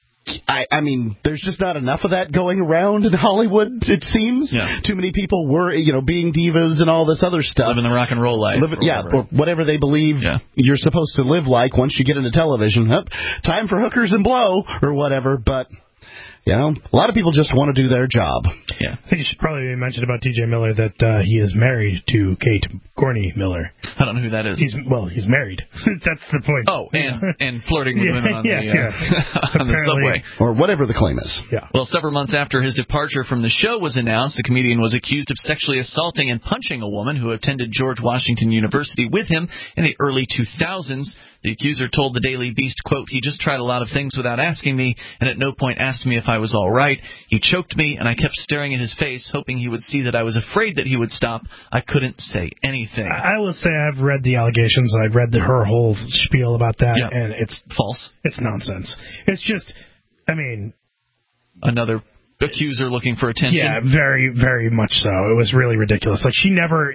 I, I mean, there's just not enough of that going around in Hollywood, it seems. Yeah. Too many people were, you know, being divas and all this other stuff. Living the rock and roll life. Living, or yeah, whatever. or whatever they believe yeah. you're supposed to live like once you get into television. Hup, time for hookers and blow or whatever, but... You know, a lot of people just want to do their job. Yeah. I think you should probably mention about T J Miller that uh, he is married to Kate Gorney Miller. I don't know who that is. He's Well, he's married. That's the point. Oh, and and flirting with yeah, women on, yeah, the, uh, yeah. on the subway. Or whatever the claim is. Yeah. Well, several months after his departure from the show was announced, the comedian was accused of sexually assaulting and punching a woman who attended George Washington University with him in the early two thousands. The accuser told the Daily Beast, quote, "He just tried a lot of things without asking me, and at no point asked me if I was all right. He choked me, and I kept staring at his face, hoping he would see that I was afraid that he would stop. I couldn't say anything." I will say I've read the allegations. I've read the, her whole spiel about that, yeah. and it's false. It's nonsense. It's just, I mean... Another accuser looking for attention? Yeah, very, very much so. It was really ridiculous. Like, she never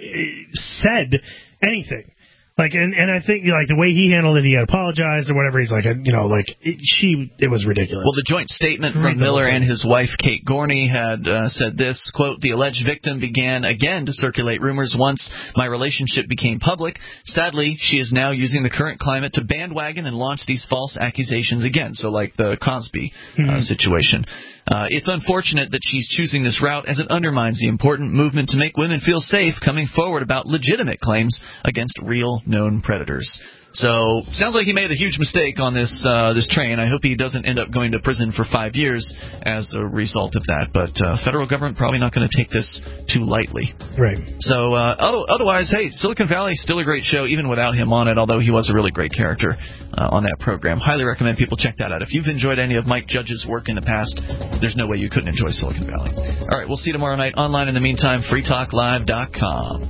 said anything. Like, and, and I think, like, the way he handled it, he had apologized or whatever. He's like, you know, like, it, she, it was ridiculous. Well, the joint statement from Miller and his wife, Kate Gorney, had uh, said this, quote, "The alleged victim began again to circulate rumors once my relationship became public. Sadly, she is now using the current climate to bandwagon and launch these false accusations again." So, like the Cosby uh, mm-hmm. situation. Uh, it's unfortunate that she's choosing this route as it undermines the important movement to make women feel safe coming forward about legitimate claims against real known predators. So, sounds like he made a huge mistake on this uh, this train. I hope he doesn't end up going to prison for five years as a result of that. But uh, federal government probably not going to take this too lightly. Right. So, uh, otherwise, hey, Silicon Valley is still a great show, even without him on it, although he was a really great character uh, on that program. Highly recommend people check that out. If you've enjoyed any of Mike Judge's work in the past, there's no way you couldn't enjoy Silicon Valley. All right, we'll see you tomorrow night online. In the meantime, free talk live dot com.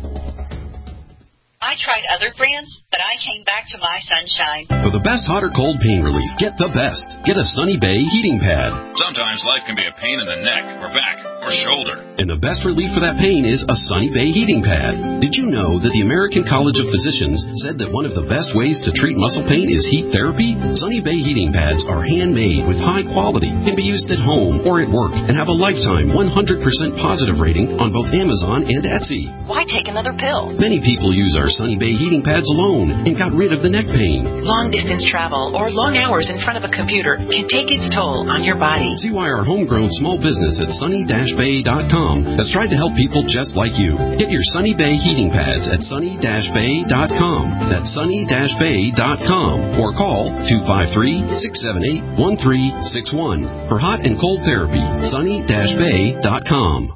I tried other brands, but I came back to my Sunshine. For the best hot or cold pain relief, get the best. Get a Sunny Bay heating pad. Sometimes life can be a pain in the neck or back or shoulder. And the best relief for that pain is a Sunny Bay heating pad. Did you know that the American College of Physicians said that one of the best ways to treat muscle pain is heat therapy? Sunny Bay heating pads are handmade with high quality, can be used at home or at work, and have a lifetime one hundred percent positive rating on both Amazon and Etsy. Why take another pill? Many people use our Sunny Bay heating pads alone and got rid of the neck pain. Long distance travel or long hours in front of a computer can take its toll on your body. See why our homegrown small business at sunny dash bay dot com has tried to help people just like you. Get your Sunny Bay heating pads at sunny dash bay dot com. That's sunny dash bay dot com or call two five three, six seven eight, one three six one for hot and cold therapy. sunny dash bay dot com.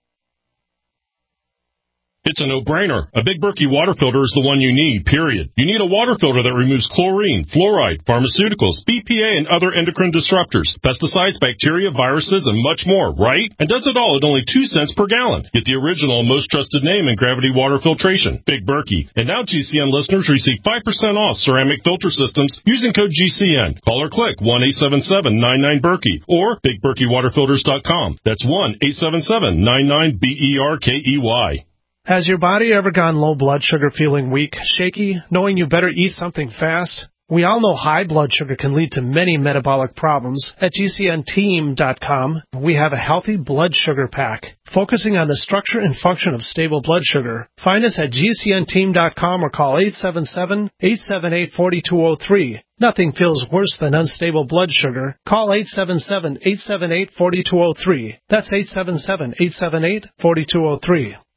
It's a no-brainer. A Big Berkey water filter is the one you need, period. You need a water filter that removes chlorine, fluoride, pharmaceuticals, B P A, and other endocrine disruptors, pesticides, bacteria, viruses, and much more, right? And does it all at only two cents per gallon. Get the original and most trusted name in gravity water filtration, Big Berkey. And now G C N listeners receive five percent off ceramic filter systems using code G C N. Call or click one eight seven seven, nine nine, Berkey or big berkey water filters dot com. That's one eight seven seven, nine nine, B E R K E Y. Has your body ever gone low blood sugar, feeling weak, shaky, knowing you better eat something fast? We all know high blood sugar can lead to many metabolic problems. At G C N team dot com, we have a healthy blood sugar pack, focusing on the structure and function of stable blood sugar. Find us at G C N team dot com or call eight seven seven, eight seven eight, four two zero three. Nothing feels worse than unstable blood sugar. Call eight seven seven, eight seven eight, four two zero three. That's eight seven seven, eight seven eight, four two zero three.